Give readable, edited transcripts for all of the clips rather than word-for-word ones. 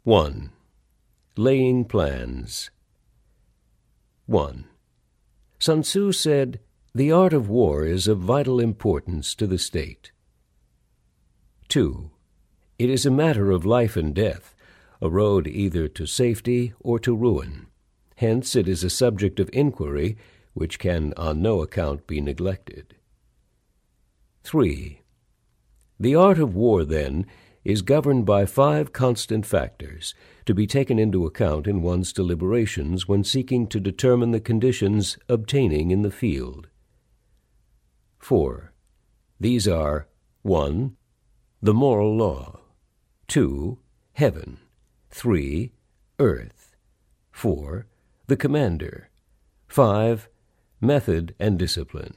1. Laying plans. 1. Sun Tzu said, "The art of war is of vital importance to the state." 2. It is a matter of life and death, a road either to safety or to ruin. Hence it is a subject of inquiry which can on no account be neglected. 3. The art of war, then, is governed by 5 constant factors, to be taken into account in one's deliberations when seeking to determine the conditions obtaining in the field. 4. These are 1. The moral law. 2. Heaven. 3. Earth. 4. The commander. 5. Method and discipline.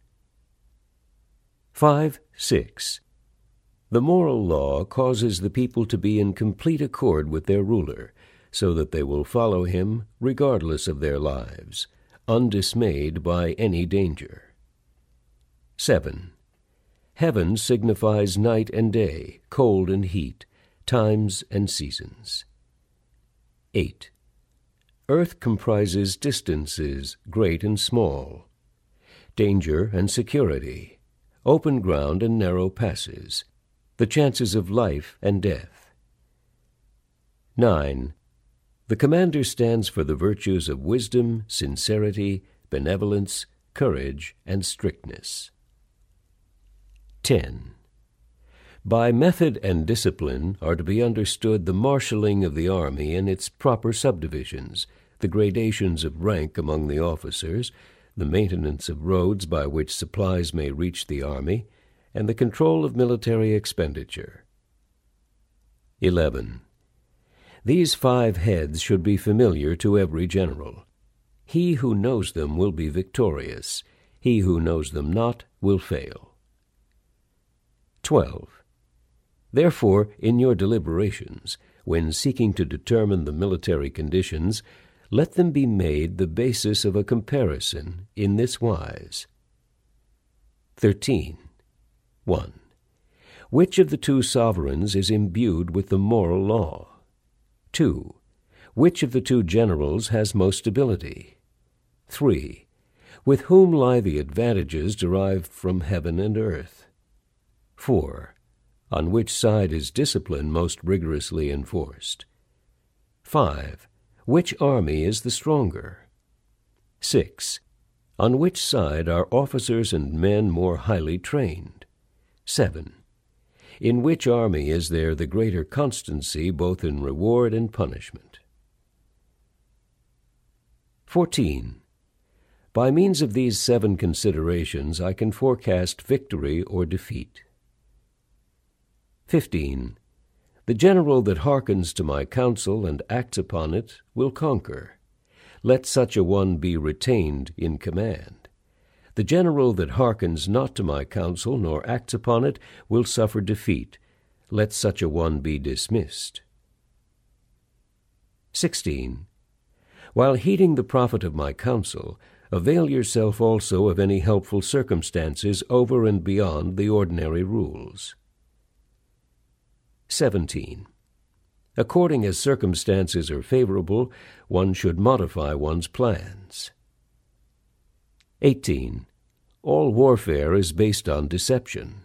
5.6. The moral law causes the people to be in complete accord with their ruler, so that they will follow him regardless of their lives, undismayed by any danger. 7. Heaven signifies night and day, cold and heat, times and seasons. 8. Earth comprises distances, great and small, danger and security, open ground and narrow passes, the chances of life and death. 9. The commander stands for the virtues of wisdom, sincerity, benevolence, courage, and strictness. 10. By method and discipline are to be understood the marshalling of the army in its proper subdivisions, the gradations of rank among the officers, the maintenance of roads by which supplies may reach the army, and the control of military expenditure. 11. These 5 heads should be familiar to every general. He who knows them will be victorious. He who knows them not will fail. 12. Therefore, in your deliberations, when seeking to determine the military conditions, let them be made the basis of a comparison in this wise. 13. 1. Which of the 2 sovereigns is imbued with the moral law? 2. Which of the 2 generals has most ability? 3. With whom lie the advantages derived from heaven and earth? 4. On which side is discipline most rigorously enforced? 5. Which army is the stronger? 6. On which side are officers and men more highly trained? 7. In which army is there the greater constancy both in reward and punishment? 14. By means of these 7 considerations I can forecast victory or defeat. 15. The general that hearkens to my counsel and acts upon it will conquer. Let such a one be retained in command. The general that hearkens not to my counsel nor acts upon it will suffer defeat. Let such a one be dismissed. 16. While heeding the profit of my counsel, avail yourself also of any helpful circumstances over and beyond the ordinary rules. 17. According as circumstances are favorable, one should modify one's plans. 18. All warfare is based on deception.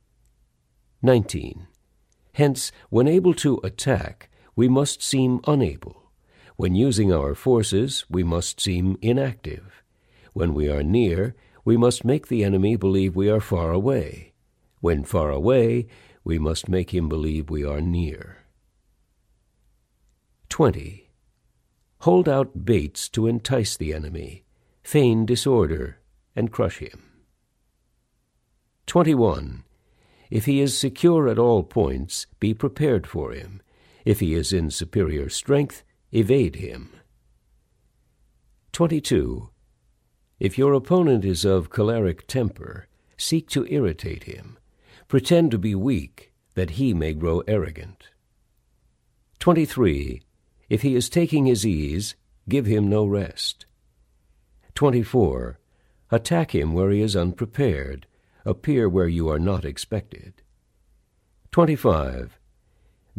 19. Hence, when able to attack, we must seem unable. When using our forces, we must seem inactive. When we are near, we must make the enemy believe we are far away. When far away, we must make him believe we are near. 20. Hold out baits to entice the enemy, feign disorder, and crush him. 21. If he is secure at all points, be prepared for him. If he is in superior strength, evade him. 22. If your opponent is of choleric temper, seek to irritate him. Pretend to be weak, that he may grow arrogant. 23. If he is taking his ease, give him no rest. 24. Attack him where he is unprepared. Appear where you are not expected. 25.